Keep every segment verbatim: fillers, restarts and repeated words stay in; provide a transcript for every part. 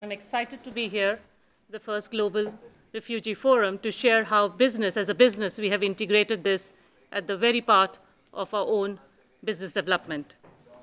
I'm excited to be here, the first Global Refugee Forum, to share how business, as a business, we have integrated this at the very part of our own business development.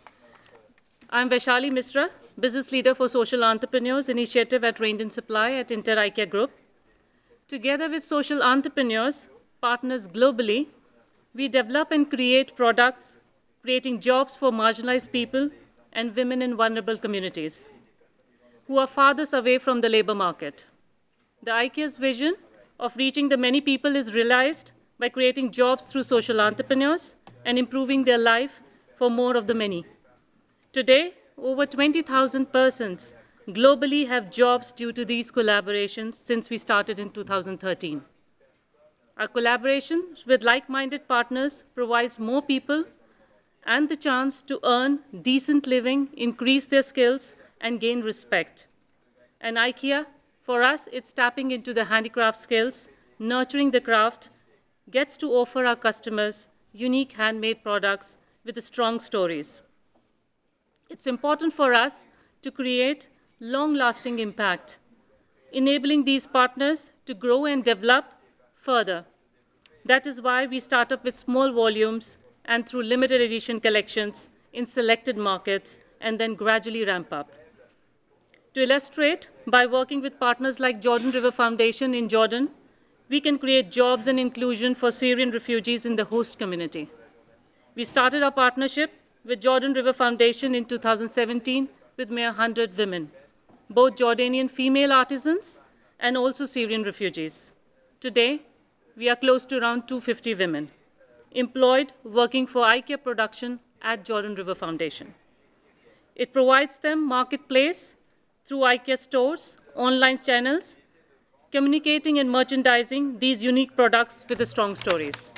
I'm Vaishali Misra, Business Leader for Social Entrepreneurs Initiative at Range and Supply at Inter IKEA Group. Together with social entrepreneurs, partners globally, we develop and create products, creating jobs for marginalized people and women in vulnerable communities who are farthest away from the labor market. The IKEA's vision of reaching the many people is realized by creating jobs through social entrepreneurs and improving their life for more of the many. Today, over twenty thousand persons globally have jobs due to these collaborations since we started in two thousand thirteen. Our collaboration with like-minded partners provides more people and the chance to earn decent living, increase their skills, and gain respect. And IKEA, for us, it's tapping into the handicraft skills, nurturing the craft, gets to offer our customers unique handmade products with strong stories. It's important for us to create long-lasting impact, enabling these partners to grow and develop further. That is why we start up with small volumes and through limited edition collections in selected markets and then gradually ramp up. To illustrate, by working with partners like Jordan River Foundation in Jordan, we can create jobs and inclusion for Syrian refugees in the host community. We started our partnership with Jordan River Foundation in two thousand seventeen with mere one hundred women, both Jordanian female artisans and also Syrian refugees. Today, we are close to around two hundred fifty women employed working for IKEA production at Jordan River Foundation. It provides them marketplace through IKEA stores, online channels, communicating and merchandising these unique products with the strong stories.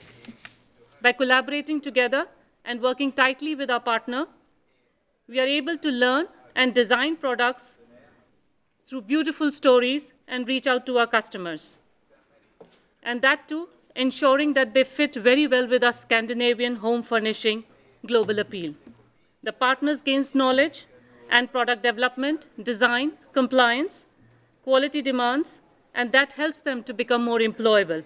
By collaborating together and working tightly with our partner, we are able to learn and design products through beautiful stories and reach out to our customers. And that too, ensuring that they fit very well with our Scandinavian home furnishing global appeal. The partners gains knowledge and product development, design, compliance, quality demands, and that helps them to become more employable.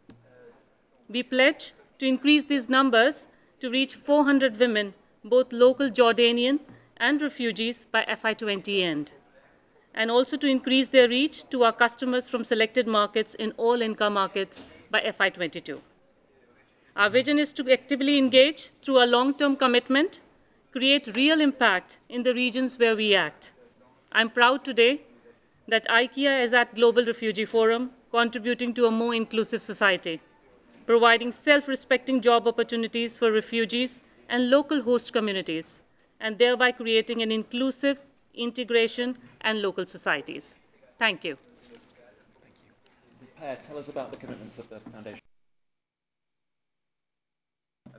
We pledge to increase these numbers to reach four hundred women, both local Jordanian and refugees, by F Y twenty end, and also to increase their reach to our customers from selected markets in all income markets by F Y twenty-two. Our vision is to actively engage through a long-term commitment, create real impact in the regions where we act. I'm proud today that IKEA is at Global Refugee Forum, contributing to a more inclusive society, providing self-respecting job opportunities for refugees and local host communities, and thereby creating an inclusive integration and local societies. Thank you. Per, tell us about the commitments of the foundation.